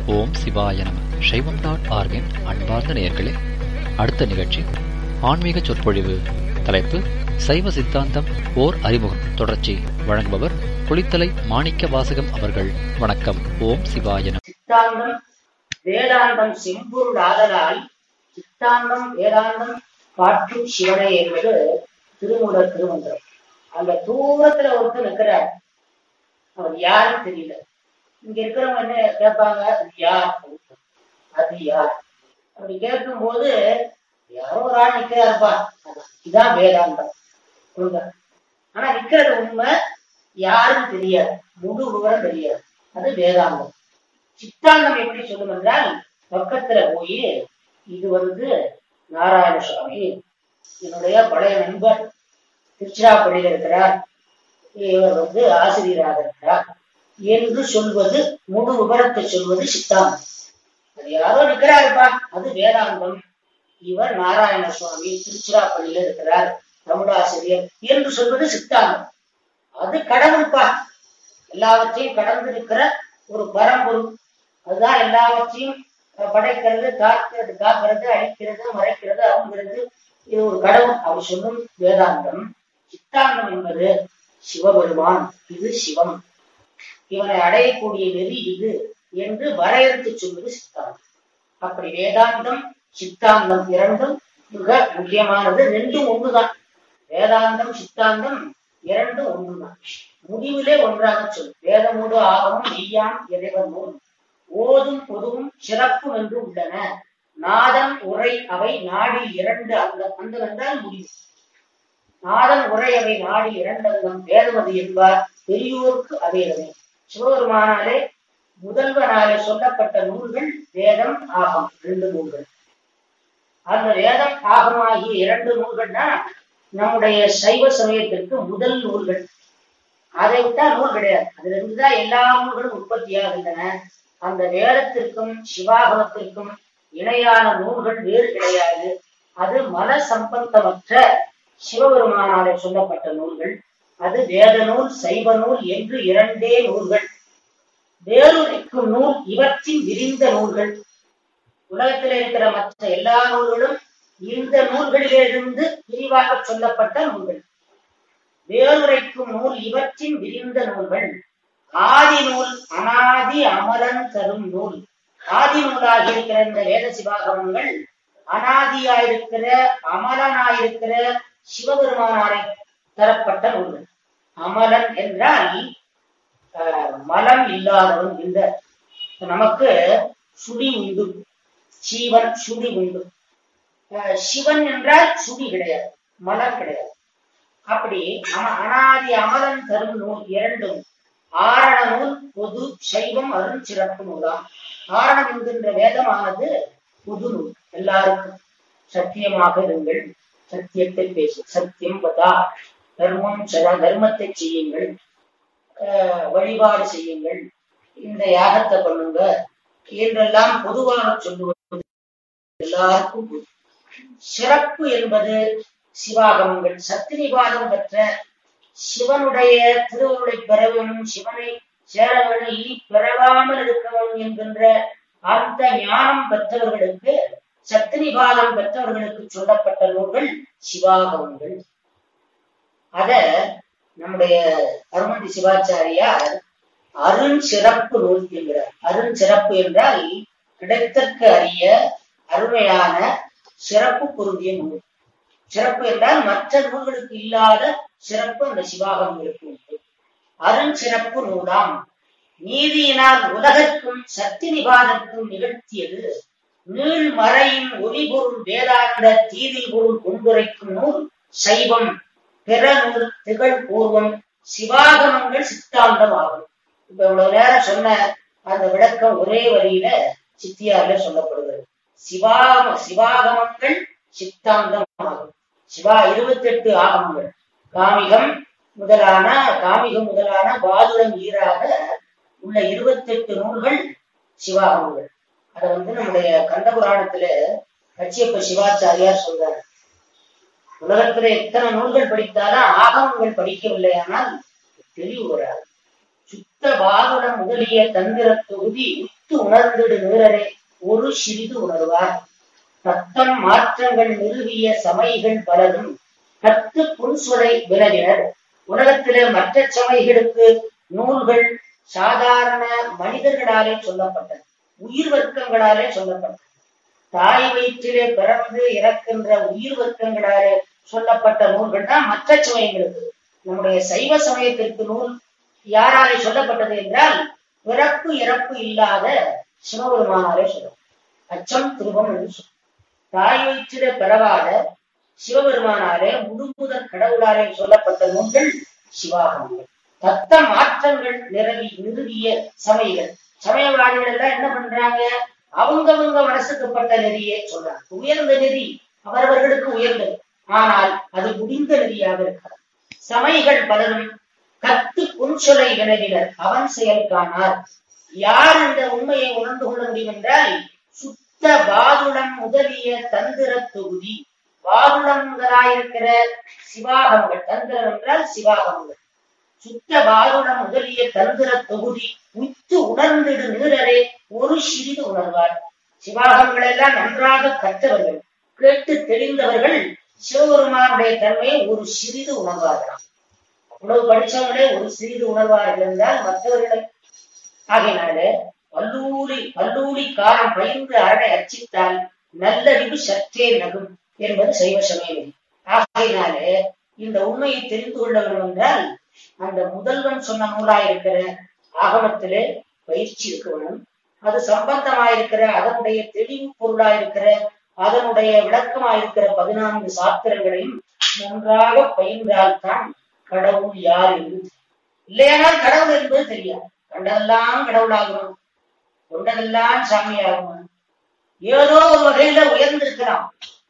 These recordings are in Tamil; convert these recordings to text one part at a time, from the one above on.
ஓம் சிவாய நம. சைவம் டாட் ஆர்கின் அன்பார்ந்த நேயர்களே, அடுத்த நிகழ்ச்சி ஆன்மீக சொற்பொழிவு. தலைப்பு சைவ சித்தாந்தம் ஓர் அறிமுகம். தொடர்ச்சி. வழங்குபவர் குளித்தலை மாணிக்க வாசகம் அவர்கள். வணக்கம். ஓம் சிவாய நம. சித்தாந்தம் வேதாந்தம் செம்பொருள் ஆதலால் சித்தாந்தம் வேதாந்தம் காற்றும் சிவனை என்பது திருமூலர் திருமந்திரம். அந்த தூரத்துல ஒருத்தர் இருக்கிறார், அவர் யாருன்னு தெரியல. இங்க இருக்கிறவங்க என்ன கேட்பாங்க, அது யார், அது யார் அப்படி கேட்கும் போது யாரோ ஒரு ஆள் நிக்கிறாருப்பா, இதுதான் வேதாந்தம். ஆனா நிக்கிறது உண்மை, யாருன்னு தெரியாது, முழு விவரம் தெரியாது. அது வேதாந்தம். சித்தாந்தம் எப்படி சொல்லும் என்றால், பக்கத்துல போய் இது நாராயண சுவாமி, என்னுடைய பழைய நண்பர், திருச்சிராப்பள்ளியில இருக்கிறார், இவர் ஆசிரியராக இருக்கிறார் என்று சொல்வது, முழு விவரத்தை சொல்வது சித்தாந்தம். அது யாரோ இருக்கிறாருப்பா, அது வேதாந்தம். இவர் நாராயண சுவாமி, திருச்சிராப்பள்ளியில இருக்கிறார், தமிழாசிரியர் என்று சொல்வது சித்தாந்தம். அது கடவுள்பா, எல்லாவற்றையும் கடந்து இருக்கிற ஒரு பரம்பொருள். அதுதான் எல்லாவற்றையும் படைக்கிறது, காக்கிறது, அழிக்கிறது, மறைக்கிறது, அவுங்கிறது. இது ஒரு கடவுள். அவர் சொல்லும் வேதாந்தம். சித்தாந்தம் என்பது சிவபெருமான், இது சிவம், இவனை அடையக்கூடிய நெறி இது என்று வரையறுத்து சொல்வது சித்தாந்தம். அப்படி வேதாந்தம் சித்தாந்தம் இரண்டும் மிக முக்கியமானது. ரெண்டும் ஒன்றுதான். வேதாந்தம் சித்தாந்தம் இரண்டும் ஒன்றுதான். முடிவிலே ஒன்றாக சொல். வேதமோடு ஆகமும் மெய்யாம் இறைவன் நூல் ஓதும் பொதுவும் சிறப்பும் என்று உள்ளன. நாதன் உரை அவை நாடி இரண்டு அந்தம் என்றால் முடிவு. நாதன் உரை அவை நாடி இரண்டங்கம் வேதமது என்பார் பெரியோருக்கு அவையவே. சிவபெருமானாலே முதல்வனாலே சொல்லப்பட்ட நூல்கள் வேதம் ஆகம், ரெண்டு நூல்கள். அந்த வேதம் ஆகம் ஆகிய இரண்டு நூல்கள் தான் நம்முடைய சைவ சமயத்திற்கு முதல் நூல்கள். அதை விட்டா நூல் கிடையாது. அதுல இருந்துதான் எல்லா நூல்களும் உற்பத்தியாகின்றன. அந்த வேதத்திற்கும் சிவாகமத்திற்கும் இணையான நூல்கள் வேறு கிடையாது. அது மன சம்பந்தமற்ற சிவபெருமானாலே சொல்லப்பட்ட நூல்கள். அது வேத நூல், சைவ நூல் என்று இரண்டே நூல்கள். வேறுரைக்கும் நூல் இவற்றின் விரிந்த நூல்கள். உலகத்தில் இருக்கிற மற்ற எல்லா நூல்களும் இந்த நூல்களிலிருந்து விரிவாக சொல்லப்பட்ட நூல்கள். வேறுரைக்கும் நூல் இவற்றின் விரிந்த நூல்கள். ஆதி நூல் அனாதி அமலன் தரும் நூல். ஆதி நூலாக இருக்கிற இந்த வேத சிவாகமங்கள் அனாதியாயிருக்கிற அமலனாயிருக்கிற சிவபெருமானாரை தரப்பட்ட நூல்கள். அமலன் என்றால் மலம் இல்லாதவன். இந்த நமக்கு சுடி உண்டு, சீவன் சுடி உண்டு. சிவன் என்றால் சுடி கிடையாது, மலம் கிடையாது. அப்படி அனாதி அமலன் தரும் நூல் இரண்டும். ஆரண நூல் பொது, சைவம் அருண் சிறப்பு நூலாம். ஆரணம் என்கின்ற வேதமானது பொது நூல், எல்லாருக்கும். சத்தியமாக இருங்கள், சத்தியத்தை பேசு, சத்தியம் பதா, தர்மம் சதா, தர்மத்தை செய்யுங்கள், வழிபாடு செய்யுங்கள், இந்த யாகத்தை பண்ணுங்க என்றெல்லாம் பொதுவாக சொல்லுவது எல்லாருக்கும். சிறப்பு என்பது சிவாகமங்கள். சத்தினிபாதம் பெற்ற சிவனுடைய திருவருளை பெற வேணும், சிவனை சேர வேணும், இனி பெறவாமல் இருக்க வேணும் என்கின்ற அந்த ஞானம் பெற்றவர்களுக்கு, சத்தினிபாதம் பெற்றவர்களுக்கு சொல்லப்பட்ட நூல்கள் சிவாகமங்கள். அத நம்முடைய அருமந்தி சிவாச்சாரியார் அருண் சிறப்பு நூல் என்கிறார். அருண் சிறப்பு என்றால் கிடைத்தற்கு அறிய அருமையான சிறப்பு பொருந்திய நூல். சிறப்பு என்றால் மற்ற நூல்களுக்கு இல்லாத சிறப்பு அந்த சிவாகமங்களுக்கு உண்டு. அருண் சிறப்பு நூலாம். நீதியினால் உலகற்கும் சத்தினிபாதற்கும் நிகழ்த்தியது நீள்மறையின் ஒளிபொருள் வேதாந்த தீதி பொருள் கொண்டுரைக்கும் நூல் சைவம். பிற நூல் திகழ் பூர்வம் சிவாகமங்கள் சித்தாந்தம் ஆகும். இப்ப இவ்வளவு நேரம் சொன்ன அந்த விளக்கம் ஒரே வரியில சித்தியார்ல சொல்லப்படுகிறது. சிவாகமங்கள் சித்தாந்தம் ஆகும். 28 ஆகமங்கள், காமிகம் முதலான பாதுளம் ஈராக உள்ள 28 நூல்கள் சிவாகமங்கள். அத நம்முடைய கந்தபுராணத்துல கச்சியப்ப சிவாச்சாரியார் சொல்றாரு. உலகத்துல எத்தனை நூல்கள் படித்தாலும் ஆகமங்கள் படிக்கவில்லையானால் தெளிவு வராது. சுத்த பாதுளம் முதலிய தந்திர தொகுதி உய்த்து உணர்ந்திடு நீரரே ஒரு சிறிது உணர்வார். தத்தம் மாற்றங்கள் நிறுவிய சமைகள் பலரும் கத்து புன்சுரை வினவினர். உலகத்திலே மற்ற சமைகளுக்கு நூல்கள் சாதாரண மனிதர்களாலே சொல்லப்பட்டது, உயிர் வர்க்கங்களாலே சொல்லப்பட்டது. தாய் வயிற்றிலே பிறந்து இறக்கின்ற உயிர் வர்க்கங்களாலே சொல்லப்பட்ட நூல்கள் தான் மற்ற சமயங்களுக்கு. நம்முடைய சைவ சமயத்திற்கு நூல் யாராலே சொல்லப்பட்டது என்றால் பிறப்பு இறப்பு இல்லாத சிவபெருமானாலே சொல்லும். அச்சம் திருவம் என்று சொல்லும். தாய் வயிற்றிலே பிறவாத சிவபெருமானாலே முழுமுதற் கடவுளாலே சொல்லப்பட்ட நூல்கள் சிவாகமங்கள். தத்த மாற்றங்கள் நிறுவிய சமயங்கள். சமயவாதிகள் எல்லாம் என்ன பண்றாங்க, அவங்கவங்க மனசுக்குப்பட்ட நெறியை சொல்றாங்க. உயர்ந்த நெறி அவரவர்களுக்கு உயர்ந்தது, ஆனால் அது முடிந்த நெறியாக இருக்கிறது. சமயங்கள் பலரும் கத்து புன்சொலை வினவினர். அவன் செயல் காணார். யார் இந்த உண்மையை உணர்ந்து கொள்ள முடியும் என்றால் சுத்த பாதுளம் முதலிய தந்திர தொகுதி. பாதுளம் முதலாயிருக்கிற சிவாகமங்கள், தந்திரம் என்றால் சிவாகமங்கள். சுத்த பாதுளம் முதலிய தந்திர தொகுதி உய்த்து உணர்ந்திடு நீரரே ஒரு சிறிது உணர்வார். சிவாகமங்கள் எல்லாம் நன்றாக கற்றவர்கள், கேட்டு தெளிந்தவர்கள் சிவபெருமானுடைய தன்மையை ஒரு சிறிது உணர்வார்களாம். அவ்வளவு படிச்சவங்களே ஒரு சிறிது உணர்வார்கள் என்றால் மற்றவர்களை. ஆகையினாலே பல்லூலி காலம் பயின்று அரணை அச்சித்தால் நல்லறிவு சற்றே நகும் என்பது சைவ சமயம். ஆகையினாலே இந்த உண்மையை தெரிந்து கொள்ள வேண்டும் என்றால் அந்த முதல்வன் சொன்ன நூலாயிருக்கிற ஆகமத்திலே பயிற்சி இருக்க வேண்டும். அது சம்பந்தமாயிருக்கிற அதனுடைய தெளிவு பொருளாயிருக்கிற அதனுடைய விளக்கமாயிருக்கிற 14 சாஸ்திரங்களையும் நன்றாக பயின்றால்தான் கடவுள் யார் என்று. இல்லையானால் கடவுள் என்பது தெரியாது. கண்டதெல்லாம் கடவுளாகணும், கொண்டதெல்லாம் சாமியாகணும். ஏதோ ஒரு வகையில உயர்ந்திருக்கலாம்,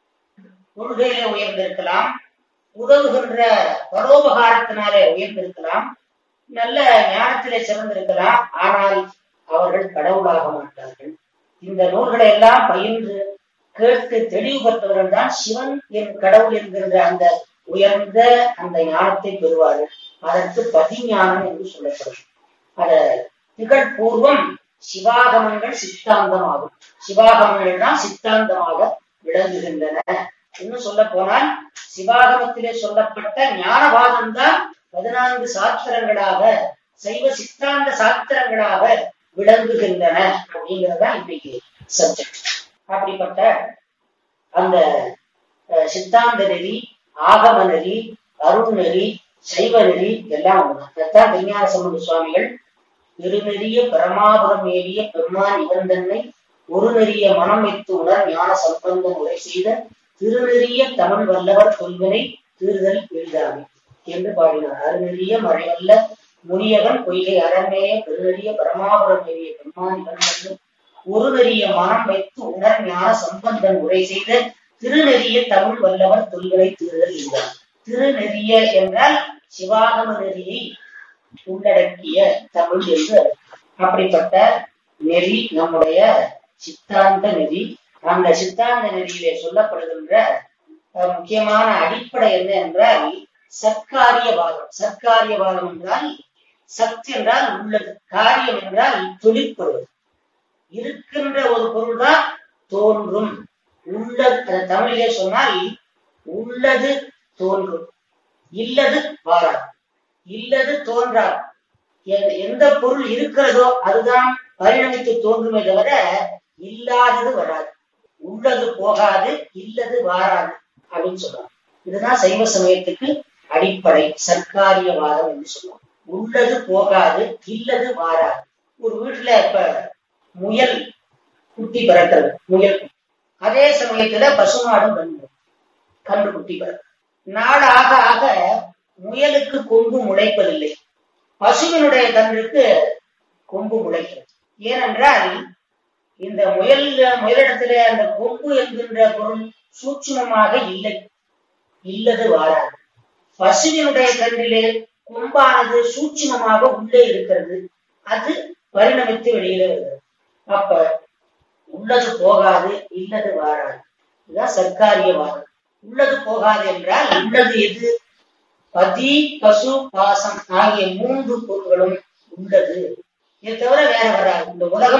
கொள்கையில உயர்ந்திருக்கலாம், உதவுகின்ற பரோபகாரத்தினாலே உயர்ந்திருக்கலாம், நல்ல ஞானத்திலே சிறந்திருக்கலாம். ஆனால் அவர்கள் கடவுளாக மாட்டார்கள். இந்த நூல்களை எல்லாம் பயின்று கேட்டு தெளிவு பெற்றவர்கள் தான் சிவன் என் கடவுள் என்கின்ற அந்த உயர்ந்த அந்த ஞானத்தை பெறுவார்கள். அதற்கு பதிஞானம் என்று சொல்லப்படும். அத திகழ்பூர்வம் சிவாகமங்கள் சித்தாந்தமாகும். சிவாகமங்கள் தான் சித்தாந்தமாக விளங்குகின்றன. இன்னும் சொல்ல போனால் சிவாகமத்திலே சொல்லப்பட்ட ஞானவாதம் தான் 14 சாஸ்திரங்களாக சைவ சித்தாந்த சாஸ்திரங்களாக விளங்குகின்றன அப்படிங்கிறதா இன்னைக்கு சப்ஜெக்ட். அப்படிப்பட்ட அந்த சித்தாந்த நெறி, ஆகம நெறி, அருள் நெறி, சைவ நெறி எல்லாம் ஒன்றுதான். விஞ்ஞான சம்பந்த சுவாமிகள் திருநெறிய பரமாபுரம் ஏறிய பெருமான் இவன் தன்னை ஒரு நெறிய மனம் வைத்து உணர் ஞான சம்பந்தம் உரை செய்த திருநெறிய தமிழ் வல்லவர் கொள்வனை தீர்தல் எளிதாமே என்று பாடினார். அருநெறிய மறைவல்ல முனியவன் பொய்கை அறமேய பெருநெறிய பரமாபுரம் ஏறிய பெருமான் இவன் தன்னை ஒரு நெறிய மனம் வைத்து உணர் ஞான சம்பந்தம் உரை செய்த திருநெறிய தமிழ் வல்லவர் தொல்களை தீர்தல் எளிதாம். திருநெறிய என்றால் சிவாகம நெறியை உள்ளடக்கிய தமிழ் என்று. அப்படிப்பட்ட நெறி நம்முடைய சித்தாந்த நெறி. அந்த சித்தாந்த நெறியிலே சொல்லப்படுகின்ற முக்கியமான அடிப்படை என்ன என்றால் சத்காரியவாதம். சத்காரியவாதம் என்றால் சத் என்றால் உள்ளது, காரியம் என்றால் தொழிற்படுவது. இருக்கின்ற ஒரு பொருள் தான் தோன்றும். உள்ளது தமிழிலே சொன்னால் உள்ளது தோன்றும், இல்லது வாராது. இல்லது தோன்றாது. எந்த பொருள் இருக்கிறதோ அதுதான் பரிணமித்து தோன்றுமே தவிர இல்லாதது வராது. உள்ளது போகாது, இல்லது வாராது அப்படின்னு சொல்றாங்க. இதுதான் சைவ சமயத்துக்கு அடிப்படை சர்க்காரியவாதம் என்று சொல்லுவோம். உள்ளது போகாது, இல்லது வாராது. ஒரு வீட்டுல இப்ப முயல் குட்டி பிறக்கிறது, முயல். அதே சமயத்துல பசுமாடும் கன்று குட்டி பிறக்கிறது. நாள் ஆக ஆக முயலுக்கு கொம்பு முளைப்பதில்லை, பசுவினுடைய கொம்பு முளைக்கிறது. ஏனென்றால் இந்த முயலிடத்திலே அந்த கொம்பு என்கின்ற பொருள் சூட்சுமமாக இல்லை, இல்லது வாராது. பசுவினுடைய கன்றிலே கொம்பானது சூட்சுமமாக உள்ளே இருக்கிறது, அது பரிணமித்து வெளியில வருகிறது. அப்ப உள்ளது போகாது, இல்லது வாராது. இதுதான் சர்க்காரியவாதம். உள்ளது போகாது என்றால் உள்ளது எது? பதி, பசு, பாசம் ஆகிய 3 பொருள்களும் உள்ளது. இதை தவிர வேற வராது. இந்த உலகம்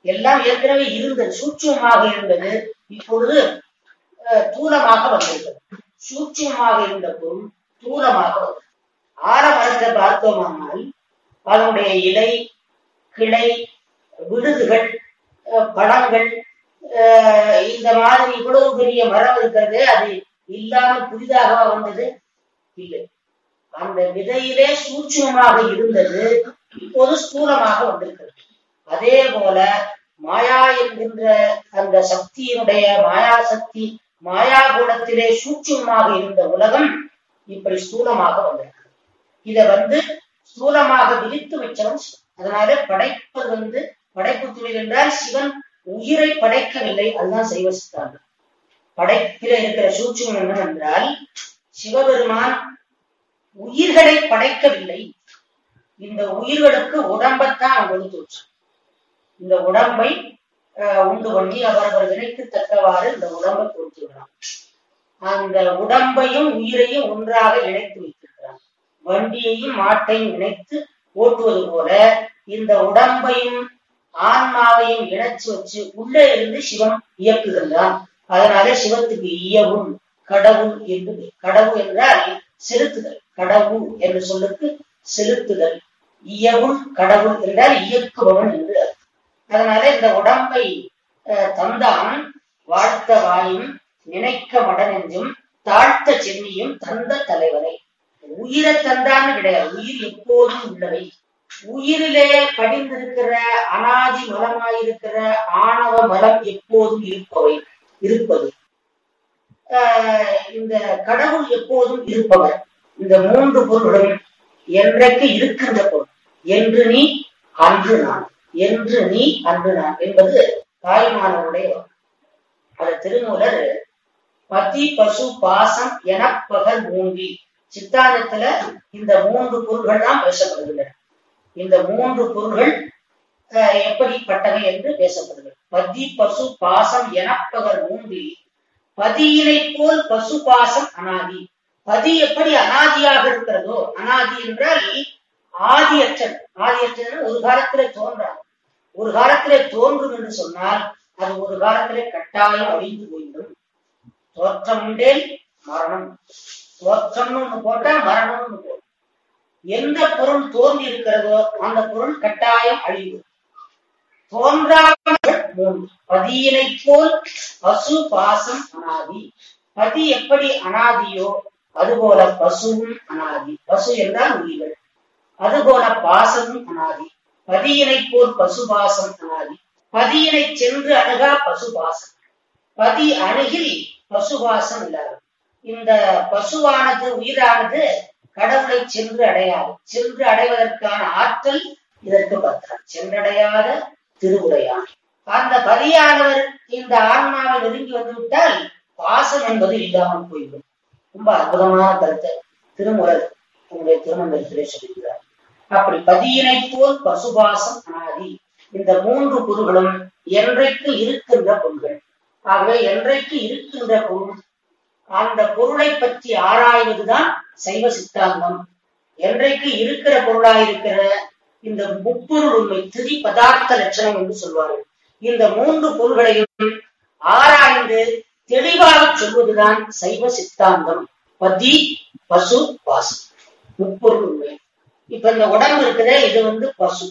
எல்லாம் ஏற்கனவே இருந்தது, சூட்சமாக இருந்தது, இப்பொழுது தூலமாக வந்திருக்கிறது. சூட்சமாக இருந்த பொருள் தூலமாக வந்தது. ஆரமரத்தை பார்த்தோமானால் அதனுடைய இலை, கிளை, விடுதுகள், பழங்கள், இந்த மாதிரி இவ்வளவு பெரிய மரம் இருக்கிறது, அது இல்லாமல் புதிதாக வந்தது இல்லை. அந்த விதையிலே சூட்சமாக இருந்தது, இப்போது ஸ்தூலமாக வந்திருக்கிறது. அதே போல மாயா என்கின்ற அந்த சக்தியினுடைய மாயா சக்தி, மாயா குணத்திலே சூட்சமாக இருந்த உலகம் இப்படி ஸ்தூலமாக வந்திருக்கிறது. இத ஸ்தூலமாக விரித்து வச்சவன். அதனால படைப்பது படைப்பு தொழில் என்றால் சிவன் உயிரை படைக்கவில்லை. அதுதான் சைவ சித்தாந்தம். படைப்பில இருக்கிற சூட்சம் என்னவென்றால் சிவபெருமான் உயிர்களை படைக்கவில்லை. இந்த உயிர்களுக்கு உடம்பைத்தான் கொடுத்து வச்சான். இந்த உடம்பை உண்டு பண்ணி அவரவர் வினைக்கு தக்கவாறு இந்த உடம்பை கொடுத்துருக்கிறான். அந்த உடம்பையும் உயிரையும் ஒன்றாக இணைத்து வைத்திருக்கிறான். வண்டியையும் மாட்டையும் இணைத்து ஓட்டுவது போல இந்த உடம்பையும் ஆன்மாவையும் இணைச்சு வச்சு உள்ளே இருந்து சிவம் இயக்குகின்றான். அதனால சிவத்துக்கு இயவும் கடவுள் என்று. கடவுள் என்றால் செலுத்துதல். கடவுள் என்று சொல்லுக்கு செலுத்துதல். இயவும் கடவுள் என்றால் இயக்குபவன் என்று. அதனால இந்த உடம்பை தந்தான் வாழ்த்த வாயும் நினைக்க மடனெஞ்சும் தாழ்த்த சென்னியும் தந்த தலைவனை. உயிரை தந்தான்னு கிடையாது, உயிர் எப்போதும் உள்ளவை. உயிரிலே படிந்திருக்கிற அனாதி மலமாயிருக்கிற ஆணவ மலம் எப்போதும் இருப்பது. இந்த கடவுள் எப்போதும் இருப்பவர். இந்த மூன்று பொருளும் என்றைக்கு இருக்கின்ற பொருள். என்று நீ அன்று நான், என்று நீ அன்று நான் என்பது தாய்மானவருடைய. அது திருமூலர் பதி பசு பாசம் எனப்பகல் மூன்றி சித்தாந்தத்துல இந்த மூன்று பொருள்கள் தான் பேசப்படுகின்றன. இந்த மூன்று பொருள்கள் எப்படிப்பட்டவை என்று பேசப்படுகிறது. பதி பசு பாசம் எனப்பகல் மூன்றி பதியினை போல் பசு பாசம் அனாதி. பதி எப்படி அனாதியாக இருக்கிறதோ, அனாதி என்றால் ஆதியற்றது. ஆதியற்றது ஒரு காலத்திலே தோன்றாது. ஒரு காலத்திலே தோன்றும் என்று சொன்னால் அது ஒரு காலத்திலே கட்டாயம் அழிந்து போய்விடும். தோற்றம் உண்டே மரணம். தோற்றம்னு ஒண்ணு போட்டா மரணம்னு போடும். எந்த பொருள் தோன்றி இருக்கிறதோ அந்த பொருள் கட்டாயம் அழிவு. தோன்றாமல் மூன்று. பதியினை போல் பசு பாசம் அனாதி. பதி எப்படி அனாதியோ அதுபோல பசுவும் அனாதி. பசு என்றால் உயிர்கள். அதுபோல பாசமும் அனாதி. பதியினை போல் பசுபாசம் அனாதி. பதியினை சென்று அணுகா பசுபாசம். பதி அணுகில் பசுபாசம் இல்லாது. இந்த பசுவானது உயிரானது கடவுளை சென்று அடையாது. சென்று அடைவதற்கான ஆற்றல் இதற்கு பற்றாது. சென்றடையாத திருவுடையான். அந்த பதியானவர் இந்த ஆன்மாவை நெருங்கி வந்துவிட்டால் பாசம் என்பது இல்லாமல் போய்விடும். ரொம்ப அற்புதமான கருத்தை திருமுறை உங்களுடைய திருமணத்திலே சொல்கிறார். அப்படி பதியினை போல் பசுபாசம் அனாதி. இந்த மூன்று பொருள்களும் என்றைக்கு இருக்கின்ற பொருள்கள். ஆகவே என்றைக்கு இருக்கின்ற பொருள், அந்த பொருளை பற்றி ஆராய்வதுதான் சைவ சித்தாந்தம். என்றைக்கு இருக்கிற பொருளாயிருக்கிற இந்த முப்பொருள் உண்மை திதி பதார்த்த லட்சணம் என்று சொல்வார்கள். இந்த மூன்று பொருள்களையும் ஆராய்ந்து தெளிவாக சொல்வதுதான் சைவ சித்தாந்தம். பதி பசு பாசம் முப்பொருள் உண்மை. இப்ப இந்த உடம்பு இருக்குதே, இது பசு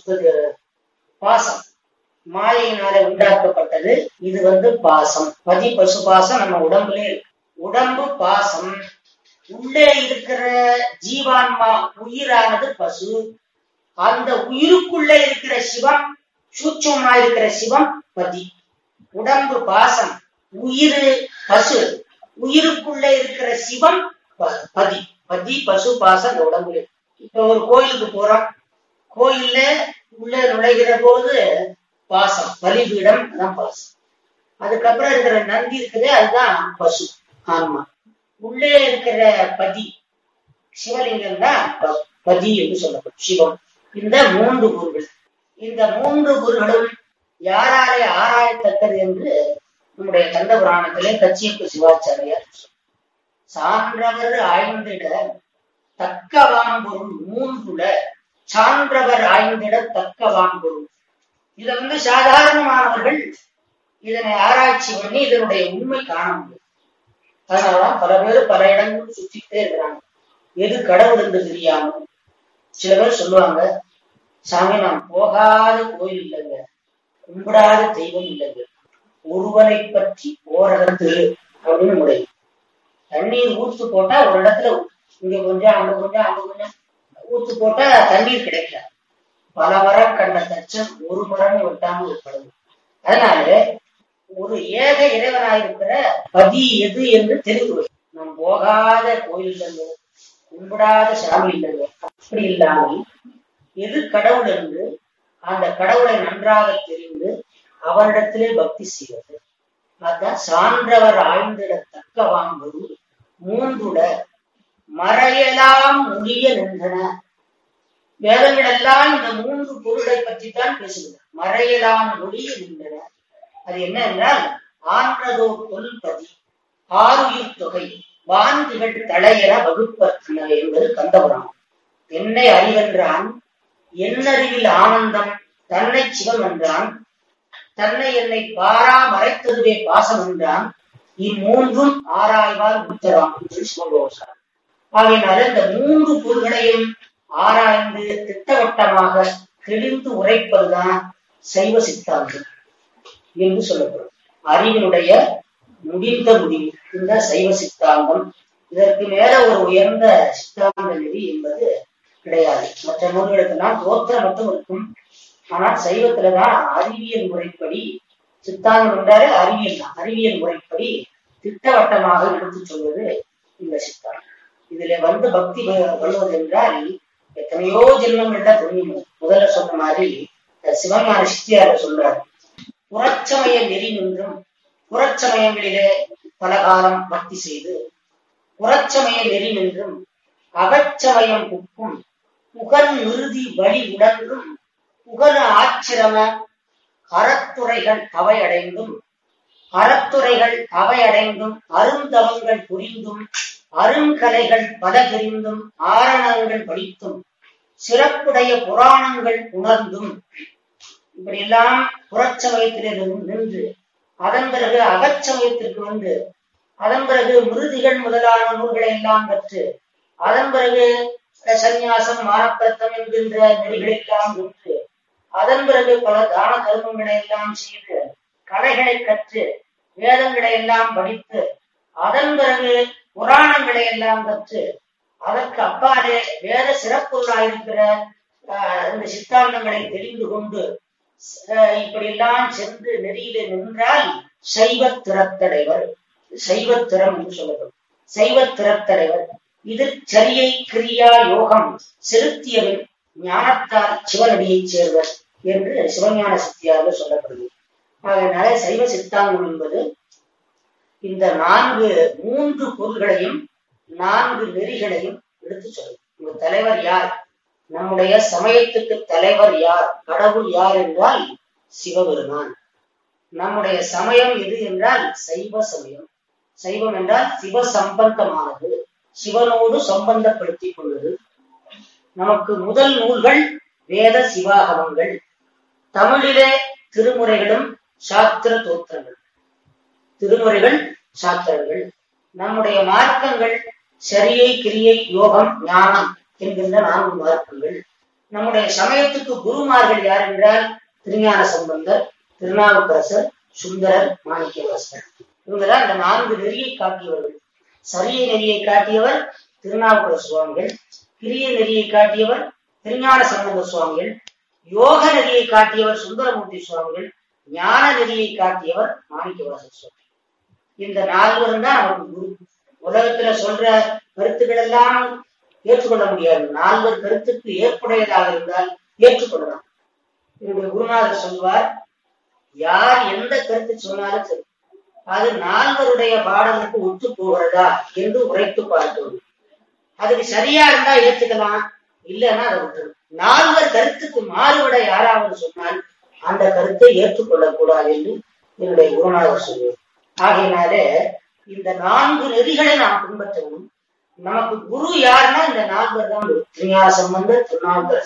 பாசம், மாயினால உண்டாக்கப்பட்டது. இது பாசம். பதி பசு பாசம் நம்ம உடம்புலே இருக்கு. உடம்பு பாசம். உள்ளே இருக்கிற ஜீவான்மா உயிரானது பசு. அந்த உயிருக்குள்ளே இருக்கிற சிவம், சூட்சமா இருக்கிற சிவம் பதி. உடம்பு பாசம், உயிர் பசு. உயிருக்குள்ளே இருக்கிற சிவம் பதி. பதி பசு பாசம் அந்த உடம்புல. இப்ப ஒரு கோயிலுக்கு போறோம். கோயில்ல உள்ள நுழைகிற போது பாசம், பலிபீடம் அதான் பாசம். அதுக்கப்புறம் இருக்கிற நந்தி இருக்குது, அதுதான் பசு ஆன்மா. உள்ளே இருக்கிற பதி சிவலிங்கம் தான் பதி என்று சொல்லப்படும் சிவம். இந்த மூன்று பொருள்கள். இந்த மூன்று பொருள்களும் யாராலே ஆராயத்தக்கது என்று நம்முடைய கந்த புராணத்திலே கச்சியப்பு சிவாச்சாரியார் சான்றவர் ஆய்ந்திட தக்கவான் பொருள் மூன்றுல சான்றவர் ஆய்ந்திட தக்கவான் பொருள். இதை சாதாரணமானவர்கள் இதனை ஆராய்ச்சி பண்ணி இதனுடைய உண்மை காண முடியும். அதனாலதான் பல பேர் பல இடங்களும் சுற்றிக்கிட்டே இருக்கிறாங்க. எது கடவுள் என்று தெரியாம சில பேர் சொல்லுவாங்க, சாமி நான் போகாத கோயில் இல்லைங்க, கும்பிடாத தெய்வம் இல்லைங்க, ஒருவனை பற்றி ஓரகத்து அப்படின்னு முடியும். தண்ணீர் ஊத்து போட்டா ஒரு இடத்துல இங்க கொஞ்சம் அங்க கொஞ்சம் அங்க கொஞ்சம் ஊத்து போட்டா தண்ணீர் கிடைக்கல. பல மரம் கண்ட தச்சம் ஒரு மரம் வெட்டாமல் இருப்பது. அதனால ஒரு ஏக இறைவனாயிருக்கிற பதி எது என்று தெரிந்து நம் போகாத கோயில் இல்லைங்க, கும்பிடாத சாமி இல்லைங்க, அப்படி இல்லாமல் எது கடவுள் என்று அந்த கடவுளை நன்றாக தெரிந்து அவரிடத்திலே பக்தி செய்வது. அதான் சான்றவர் ஆழ்ந்திட தக்க வாங்குவது மூன்றுட மறையெல்லாம் முடிய நின்றன. வேதங்கள் எல்லாம் இந்த மூன்று பொருளை பற்றித்தான் பேசுகிறது. மறையெல்லாம் முடிய நின்றன. அது என்ன என்றால், ஆன்றதோ தொல்பதி ஆறுயிர் தொகை வாந்திகள் தலையென வகுப்பன என்பது கந்தபுராணம். என்னை அறிவென்றான், என்னறிவில் ஆனந்தம், தன்னை சிவம் என்றான், தன்னை என்னை பாரா மறைத்ததுவே பாசம் என்றான், இம்மூன்றும் ஆராய்வார் புத்தராம் என்று சிவகோசாரம். ஆகையினால இந்த மூன்று பொருள்களையும் ஆராய்ந்து திட்டவட்டமாக தெளிந்து உரைப்பதுதான் சைவ சித்தாந்தம் என்று சொல்லப்படும். அறிவினுடைய முடிந்த முடிவு இந்த சைவ சித்தாந்தம். இதற்கு மேல ஒரு உயர்ந்த சித்தாந்த நெறி என்பது கிடையாது. மற்ற நூல்களுக்கெல்லாம் தோற்றம் மட்டும் இருக்கும். ஆனால் சைவத்துலதான் அறிவியல் முறைப்படி, சித்தாந்தம் என்றாலே அறிவியல் தான், அறிவியல் முறைப்படி திட்டவட்டமாக எடுத்து சொல்வது இந்த சித்தாந்தம். இதுல பக்தி கொள்வது என்றால் எத்தனையோ ஜென்மங்கள்ல புரியும். முதல்ல சொன்ன மாதிரி சிவஞான சித்தியார சொல்றாரு, புறச்சமய நெறி நின்றும் புறச்சமயங்களிலே பல காலம் பக்தி செய்து புறச்சமய நெறி நின்றும் அகச்சமயம் புக்கும் புகழ் நிறுதி வழி உடன்றும் புகழ ஆச்சிரம அறத்துறைகள் அவை அடைந்தும் அருந்தவங்கள் புரிந்தும் அருங்கலைகள் பல தெரிந்தும் ஆரணங்கள் படித்தும் சிறப்புடைய புராணங்கள் உணர்ந்தும், இப்படி எல்லாம் புறச்சமயத்திலே நின்று அதன் பிறகு அகச்சமயத்திற்கு வந்து அதன் பிறகு மிருதிகள் முதலான நூல்களை எல்லாம் கற்று அதன் பிறகு சந்நியாசம் மானப்பிரத்தம் என்கின்ற நெறிகளை எல்லாம் விட்டு அதன் பிறகு பல தான தர்மங்களை எல்லாம் செய்து கலைகளை கற்று வேதங்களை எல்லாம் படித்து அதன் பிறகு புராணங்களை எல்லாம் கற்று அதற்கு அப்பாலே வேத சிறப்புள்ளாயிருக்கிற இந்த சித்தாந்தங்களை தெரிந்து கொண்டு இப்படி எல்லாம் சென்று நெறியிலே நின்றால் சைவ திறத்தடைவர், சைவத்திறம் என்று சொல்லப்படும். சைவ திறத்தடைவர் இது சரியை கிரியா யோகம் செலுத்தியவன் ஞானத்தால் சிவனடியை சேர்வர் என்று சிவஞான சித்தியாக சொல்லப்படுகிறது. அதனால சைவ சித்தாந்தம் என்பது இந்த மூன்று பொருள்களையும் 4 நெறிகளையும் எடுத்து சொல்லும். இந்த தலைவர் யார், நம்முடைய சமயத்துக்கு தலைவர் யார், கடவுள் யார் என்றால் சிவபெருமான். நம்முடைய சமயம் எது என்றால் சைவ சமயம். சைவம் என்றால் சிவ சம்பந்தமானது, சிவனோடு சம்பந்தப்படுத்திக் கொள்வது. நமக்கு முதல் நூல்கள் வேத சிவாகமங்கள், தமிழிலே திருமுறைகளும் சாத்திர தோற்றங்கள். திருமுறைகள் சாத்திரங்கள். நம்முடைய மார்க்கங்கள் சரியை கிரியை யோகம் ஞானம் என்கின்ற 4 மார்க்கங்கள். நம்முடைய சமயத்துக்கு குருமார்கள் யார் என்றால் திருஞான சம்பந்தர், திருநாவுக்கரசர், சுந்தரர், மாணிக்கவாசகர். இவங்கதான் இந்த 4 நெறியை காட்டியவர்கள். சரியை நெறியை காட்டியவர் திருநாவுக்கர சுவாமிகள், கிரியை நெறியை காட்டியவர் திருஞான சம்பந்த சுவாமிகள், யோக நெறியை காட்டியவர் சுந்தரமூர்த்தி சுவாமிகள், ஞான நெறியை காட்டியவர் மாணிக்கவாசகர் சுவாமி. இந்த 4 தான் நமக்கு குரு. உலகத்துல சொல்ற கருத்துக்கள் எல்லாம் ஏற்றுக்கொள்ள முடியாது. 4 கருத்துக்கு ஏற்புடையதாக இருந்தால் ஏற்றுக்கொள்ளலாம். என்னுடைய குருநாதர் சொல்வார், யார் எந்த கருத்து சொன்னாலும் சரி, அது 4 பாடலுக்கு ஒத்து போகிறதா என்று உரைத்து பார்க்கணும். அதுக்கு சரியா இருந்தா ஏற்றுக்கலாம், இல்லைன்னா அதை விட்டுரும். 4 கருத்துக்கு மாறுபட யாராவது சொன்னால் அந்த கருத்தை ஏற்றுக்கொள்ளக் கூடாது என்று என்னுடைய குருநாதர் சொல்வார். ஆகையினாலே இந்த 4 நெறிகளை நாம் பின்பற்றவும். நமக்கு குரு யாருன்னா இந்த 4 தான். திருஞான சம்பந்தர், திருநாவுக்கரசர்,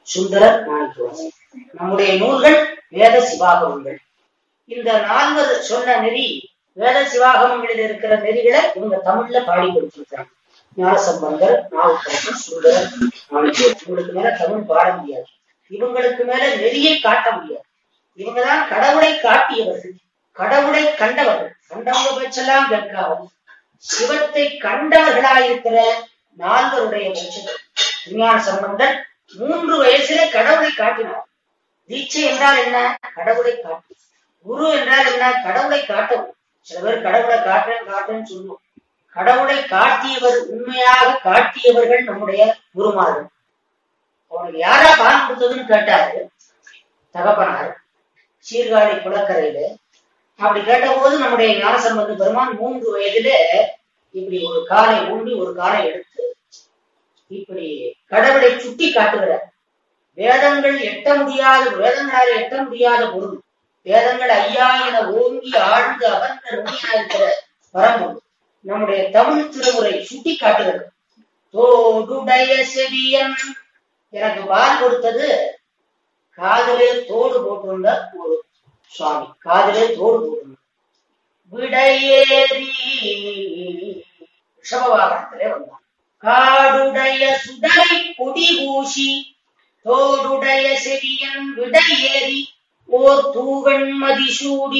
சுந்தரர் மாணிக்கவாசகர். நம்முடைய நூல்கள் வேத சிவாகமங்கள். இந்த 4 சொன்ன நெறி வேத சிவாகமங்களில் இருக்கிற நெறிகளை இவங்க தமிழ்ல பாடி கொடுத்திருக்கிறாங்க. ஞானசம்பந்தர், நாவுக்கரசர், சுந்தரர், மாணிக்கவாசகர். இவங்களுக்கு மேல தமிழ் பாட முடியாது, இவங்களுக்கு மேல நெறியை காட்ட முடியாது. இவங்கதான் கடவுளை காட்டியவர்கள், கடவுளை கண்டவர்கள். கண்டவங்க பேச்செல்லாம் கேட்காது, சிவத்தை கண்டவர்களாயிருக்கிற 4 பட்சங்கள். விஞ்ஞான சம்பந்தர் 3 வயசுல கடவுளை காட்டினார். தீட்சை என்றால் என்ன? கடவுளை காட்டு. குரு என்றால் என்ன? கடவுளை காட்டவும். சில பேர் கடவுளை காட்டுறேன்னு சொல்லுவோம். கடவுளை காட்டியவர், உண்மையாக காட்டியவர்கள் நம்முடைய குருமார்கள். அவனுக்கு யாரா பான் கொடுத்ததுன்னு கேட்டாரு தகப்பனார் சீர்காழி குளக்கரையில. அப்படி கேட்ட போது நம்முடைய ஞானசம்பந்த பெருமான் 3 வயதுல இப்படி ஒரு காலை ஊண்டி ஒரு காலை எடுத்து இப்படி கடவுளை சுட்டி காட்டுகிறார். வேதங்கள் எட்ட முடியாத, வேதங்களால் எட்ட முடியாத பொருள். வேதங்கள் ஐயா என ஓங்கி ஆழ்ந்து அகன்ற நுண்ணியா இருக்கிற பரம்பொருள் நம்முடைய தமிழ் திருமுறை சுட்டி காட்டுகிறது. தோடுடைய செவியன் எனக்கு பால் கொடுத்தது காதலே தோடு போட்டிருந்த ஒரு சுவாமி, காதலே தோடு போட்டிருந்த விடையேறி ரிஷபவாகனத்திலே வந்தான். காடுடைய சுடரை கொடி பூசி தோடுடைய செவியன் விடையேறி ஓர் தூவன் மதிசூடி.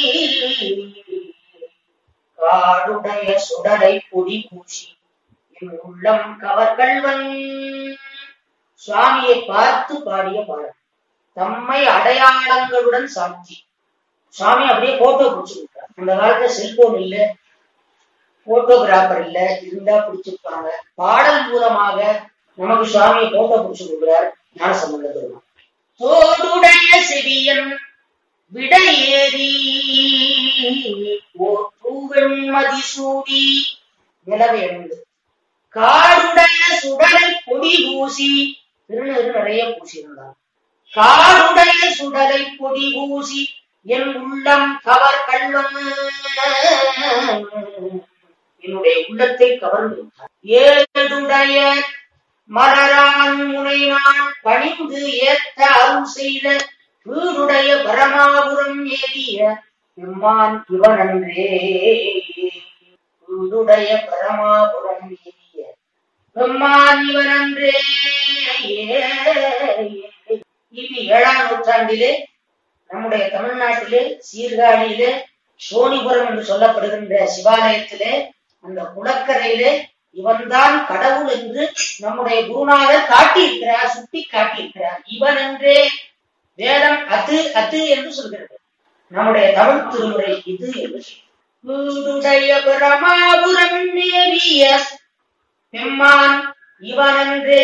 காடுடைய சுடரை கொடி பூசி என் உள்ளம் கவர்கள்வன். சுவாமியை பார்த்து பாடிய பாடல். தம்மை அடையாளங்களுடன் சாட்சி. சுவாமி அப்படியே போட்டோ பிடிச்சிருக்கார். அந்த காலத்துல செல்போன் இல்ல, போட்டோகிராபர் இல்ல, இருந்தா பிடிச்சிருப்பாங்க. பாடல் மூலமாக நமக்கு சுவாமியை போட்டோ பிடிச்சு கொடுக்கிறார் ஞானசம்பந்த பெருமான். தோடுடைய செவியன் விடையேறி ஓர் தூவன் மதிசூடி நிலவை அணிந்து. காடுடைய சுடரை பொடி பூசி, திருநெரு நிறைய பூசியிருந்தார். காடுடைய சுடரை பொடி பூசி என் உள்ளம் கவர் கள்வன். என்னுடைய உள்ளத்தை கவர்ந்து விட்டார். ஏடுடைய மலரான் முனைநாள் பணிந்து ஏற்ற அருள் செய்த வீடுடைய பரமாபுரம் ஏறிய பெம்மான் இவனன்றே. வீடுடைய பரமாபுரம் ஏறிய பெம்மான் இவனன்றே. இது 7ஆம் நூற்றாண்டிலே நம்முடைய தமிழ்நாட்டிலே சீர்காழியிலே சோனிபுரம் என்று சொல்லப்படுகின்ற சிவாலயத்திலே அந்த குளக்கரையிலே இவன்தான் கடவுள் என்று நம்முடைய குருநாதர் காட்டியிருக்கிறார், சுட்டி காட்டியிருக்கிறார். இவன் என்றே வேதம் அது அது என்று சொல்கிறது. நம்முடைய தமிழ் திருமுறை இது என்று. வீடுடைய பரமாபுரம் ஏறிய பெம்மான் இவனன்றே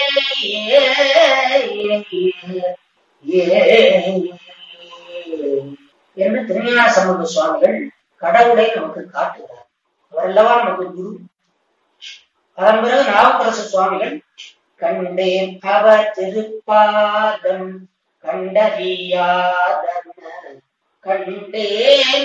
என்று திருஞான சம்பந்த சுவாமிகள் கடவுளை நமக்கு காட்டுகிறார். அவரெல்லவா நமக்கு குரு. அதன் பிறகு நாவுக்கரச சுவாமிகள் கண்டேன் அவர் திருப்பாதம் கண்டறியாதன கண்டேன்.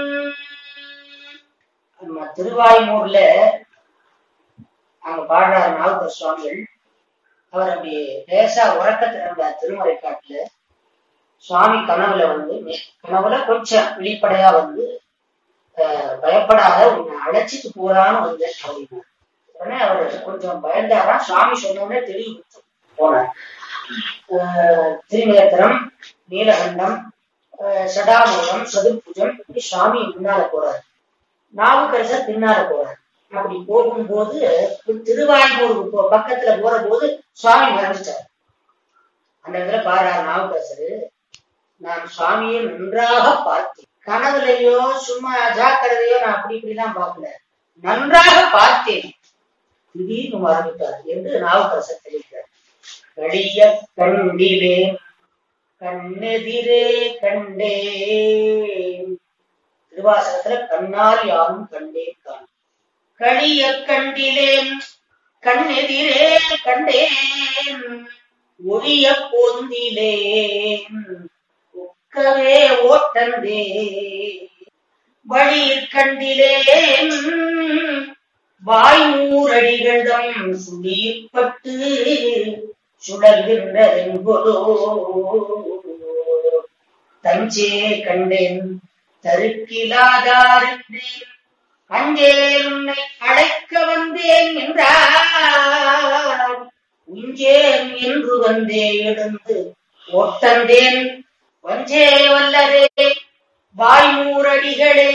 நம்ம திருவாய்மூர்ல அங்க பாடுறாரு நாவுக்கரச சுவாமிகள். அவர் அப்படி லேசா உறக்கத்துல இருந்தார் திருமறை காட்டுல. சுவாமி கனவுல கொஞ்சம் வெளிப்படையா பயப்படாத உன்னை அழைச்சிட்டு போறான்னு அப்படின்னா உடனே அவர் கொஞ்சம் பயந்தாரா. சுவாமி சொன்னோடனே தெளிவு போனார். திருநேத்திரம், நீலகண்டம், சடாமூலம், சதுர்புஜம் இப்படி சுவாமி முன்னால போறாரு. நாவுக்கரசர் பின்னால போறார். அப்படி போகும்போது திருவாய்மூருக்கு பக்கத்துல போற போது சுவாமி மறைஞ்சிட்டார். அந்த இடத்துல பாடுறாரு நாவுக்கரசரு, நான் சுவாமியை நன்றாக பார்த்தேன். கனவுலையோ சும்மா ஜாக்கிரதையோ நான் அப்படி இப்படிலாம் பார்க்கல, நன்றாக பார்த்தேன். திடீர்னு மறந்துட்டார் என்று நாவுக்கரசர் தெரிவித்தார். கழிய கண்டிலேன் கண்ணெதிரே கண்டேன். திருவாசகத்துல கண்ணால் யாரும் கண்டேன் காண. கழிய கண்டிலேன் கண்ணெதிரே கண்டேன் ஒளிய போந்திலேன் ஒக்கவே ஓட்டந்தே வழியில் கண்டிலேன் வாய்மூரடிகளிடம் சுழிப்பட்டு சுழல்கின்றதென்பொலோ தஞ்சே கண்டேன் தருக்கிலாதாரின்றேன் அஞ்சே உன்னை அழைக்க வந்தேன் என்றார் உஞ்சேன் என்று வந்தே எழுந்து ஒட்டந்தேன் வஞ்சே வல்லரே வாய்மூரடிகளே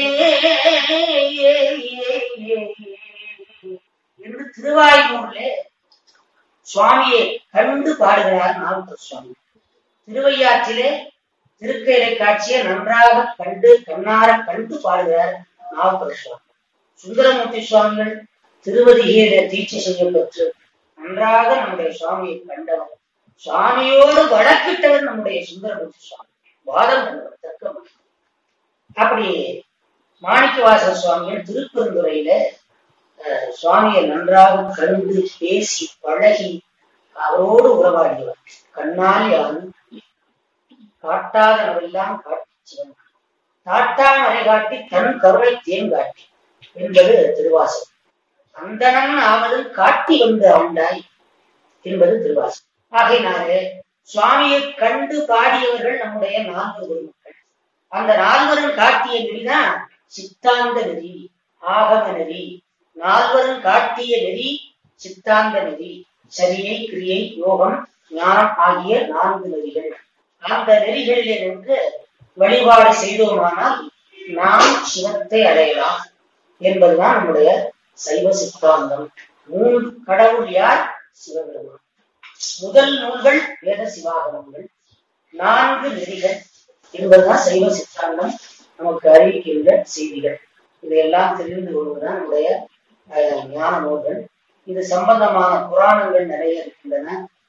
என்று திருவாய்மூரிலே சுவாமியை கண்டு பாடுகிறார் நாவுக்கர் சுவாமி. திருவையாற்றிலே திருக்கையிலை காட்சியை நன்றாக கண்டு கண்ணார கண்டு பாடுகிறார் நாவுக்கர் சுவாமி. சுந்தரமூர்த்தி சுவாமிகள் திருவதிகையில தீட்சை செய்யப்பெற்று நன்றாக நம்முடைய சுவாமியை கண்டவர். சுவாமியோடு வழக்கிட்டவர் நம்முடைய சுந்தரமூர்த்தி சுவாமி. வாதம் பண்ணவர், தர்க்கம். அப்படி மாணிக்கவாசகர் சுவாமிகள் திருப்பெருந்துறையில சுவாமியை நன்றாக கண்டு பேசி பழகி அவரோடு உறவாடியவர். கண்ணால் யாரும் காட்டாத நவெல்லாம் காட்டி சிவன் தாட்டான் அறை காட்டி தன் கருணை தேங்காட்டி என்பது திருவாசகம். அந்தணன் ஆவதும் காட்டி வந்த ஆண்டாய் என்பது திருவாசகம். ஆகையினாலே சுவாமியை கண்டு பாடியவர்கள் நம்முடைய 4 குருமக்கள். அந்த 4வரும் காட்டிய நெறிதான் சித்தாந்த நெறி, ஆகம நெறி. 4வரும் காட்டிய நெறி சித்தாந்த நெறி, சரியை, கிரியை, யோகம், ஞானம் ஆகிய 4 நெறிகள். அந்த நெறிகளிலே நின்று வழிபாடு செய்தோமானால் நாம் சிவத்தை அடையலாம் என்பதுதான் நம்முடைய சைவ சித்தாந்தம். 3 கடவுள் யார்? சிவபெருமான். முதல் நூல்கள் வேத சிவாகமங்கள், 4 நெறிகள் என்பதுதான் சைவ சித்தாந்தம் நமக்கு அறிவிக்கின்ற செய்திகள். இதையெல்லாம் தெரிந்து கொள்வதுதான் நம்முடைய ஞான நூல்கள். இது சம்பந்தமான புராணங்கள் நிறைய இருக்கின்றன.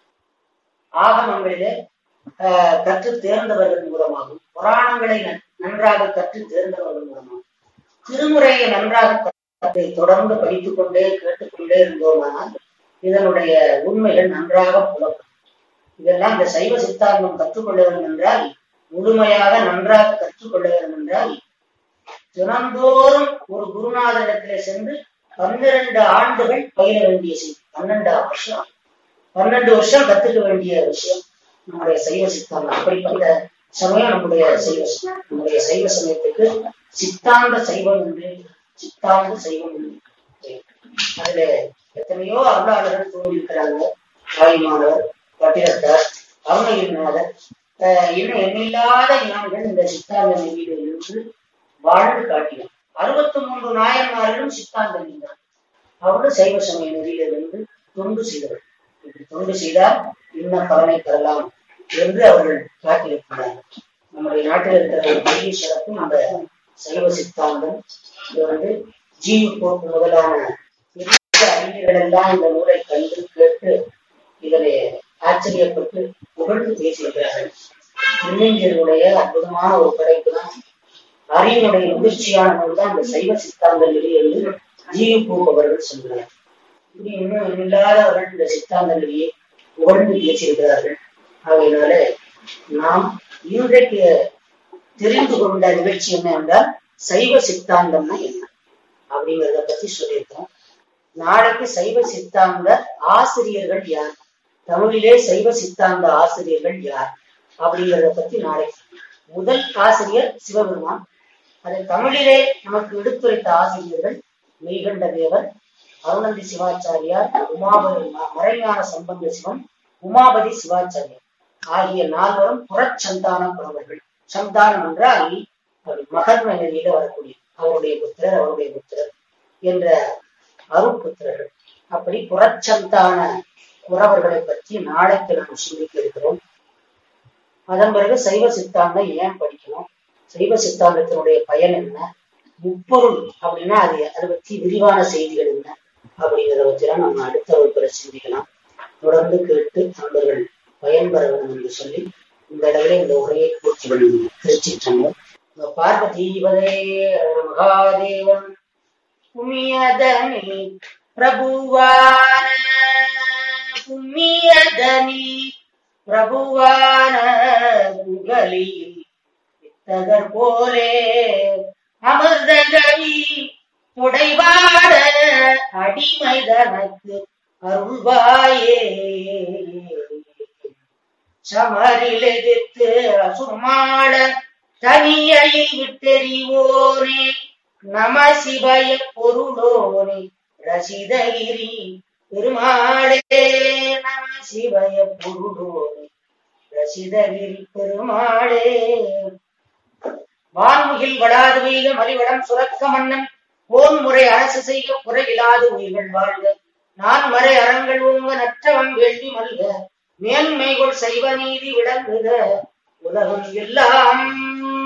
ஆகமங்களிலே கற்று தேர்ந்தவர்கள் மூலமாகும், புராணங்களை நன்றாக கற்று தேர்ந்தவர்கள் மூலமாகும், திருமுறையை நன்றாக தொடர்ந்து படித்துக் கொண்டே கேட்டுக்கொண்டே இருந்தோமானால் இதனுடைய உண்மைகள் நன்றாக புலப்படும். இதெல்லாம் இந்த சைவ சித்தாந்தம் கற்றுக்கொள்ள வேண்டும் என்றால், முழுமையாக நன்றாக கற்றுக்கொள்ள வேண்டும் என்றால், தினந்தோறும் ஒரு குருநாதரிடத்திலே சென்று 12 ஆண்டுகள் பயில வேண்டிய செய்தி. 12 வருஷம் கத்துக்க வேண்டிய விஷயம் நம்முடைய சைவ சித்தாந்தம். அப்படிப்பட்ட சமயம் நம்முடைய சைவ சமயத்துக்கு சித்தாந்த சைவம் என்று, சித்தாந்த சைவம் என்று. அதுல எத்தனையோ அருளாளர்கள் தோன்றியிருக்கிறாங்க. தாய்மானவர், பட்டினத்தார், அருணகிரிநாதர், இன்னும் எண்ணில்லாத ஞானிகள் இந்த சித்தாந்த நெறியில இருந்து வாழ்ந்து காட்டினார். 63 நாயன்மார்களும் சித்தாந்த நெறிதான். அவர்கள் சைவ சமய நெறியிலிருந்து தொண்டு செய்தவர்கள். தொண்டு செய்தால் இன்ன பலனை பெறலாம் என்று அவர்கள் காட்டியிருக்கிறார்கள். நம்முடைய நாட்டில் இருக்கிற ஒரு பெரிய சிறப்பு அந்த சைவ சித்தாந்தம். இது ஜீவ போக்கு முதலான அறிஞர்கள் எல்லாம் இந்த நூலை கண்டு கேட்டு இதனை ஆச்சரியப்பட்டு புகழ்ந்து பேசியிருக்கிறார்கள். திருநெஞ்சருடைய அற்புதமான ஒரு படைப்பு தான், அறிவினுடைய முதிர்ச்சியான நூல் தான் இந்த சைவ சித்தாந்த நெறி என்று ஜீவ போக்கு அவர்கள் சொல்கிறார்கள். இப்படி இன்னும் இல்லாதவர்கள் இந்த சித்தாந்த நெறியை புகழ்ந்து பேசியிருக்கிறார்கள். ஆகையினால நாம் இன்றைக்கு தெரிந்து கொண்ட நிகழ்ச்சி என்ன என்றால், சைவ சித்தாந்தம்னா என்ன அப்படிங்கிறத பத்தி சொல்லியிருக்கோம். நாளைக்கு சைவ சித்தாந்த ஆசிரியர்கள் யார், தமிழிலே சைவ சித்தாந்த ஆசிரியர்கள் யார் அப்படிங்கிறத பத்தி நாளைக்கு. முதல் ஆசிரியர் சிவபெருமான். அதை தமிழிலே நமக்கு எடுத்துரைத்த ஆசிரியர்கள் மெய்கண்ட தேவர், அருணந்தி சிவாச்சாரியார், மறைஞான சம்பந்த சிவம், உமாபதி சிவாச்சாரியார் ஆகிய 4வரும் புறச்சந்தான புலவர்கள். சந்தானம் என்றால் மகர்ம நெறியில வரக்கூடிய அவருடைய புத்திரர் என்ற அருட்புத்திரர்கள். அப்படி புறச்சந்தான புறவர்களை பற்றி நாளைக்கு நாம் சிந்திக்க இருக்கிறோம். அதன் பிறகு சைவ சித்தாந்தம் ஏன் படிக்கணும், சைவ சித்தாந்தத்தினுடைய பயன் என்ன, முப்பொருள் அப்படின்னா அதை பற்றி விரிவான செய்திகள் என்ன அப்படிங்கிறத பற்றிலாம் நம்ம அடுத்த வகுப்புல சிந்திக்கலாம். தொடர்ந்து கேட்டு நண்பர்கள் பயன்பெற வேண்டும் என்று சொல்லி இந்த அளவில் இந்த உரையை பூர்த்தி பண்ணி திருச்சிற்றம்பலம். பார்வதீபதே மகாதேவன் புண்ணியதனி பிரபுவான புகழியில் இத்தகர் போலே அமிர்தகவி உடைவாட அடிமை தனக்கு அருள்வாயே. சமரில் எதிர்த்து அசுமாள தனியையில் விட்டெறிவோனே நம சிவய பொருளோனே ரசிதகிரி பெருமாளே நம சிவய பொருளோனே ரசிதகிரி பெருமாளே. வான்முகில் வளாது வீக மலிவடம் சுரக்க மன்னன் போன்முறை அரசு செய்ய குறைவிலாது உயிர்கள் வாழ்க. நான் மறை அறங்கள் ஓங்க நற்றவன் வேள்வி மல்க மேன்மைகள் செய்வ நீதி விளங்குக உலகம் எல்லாம்.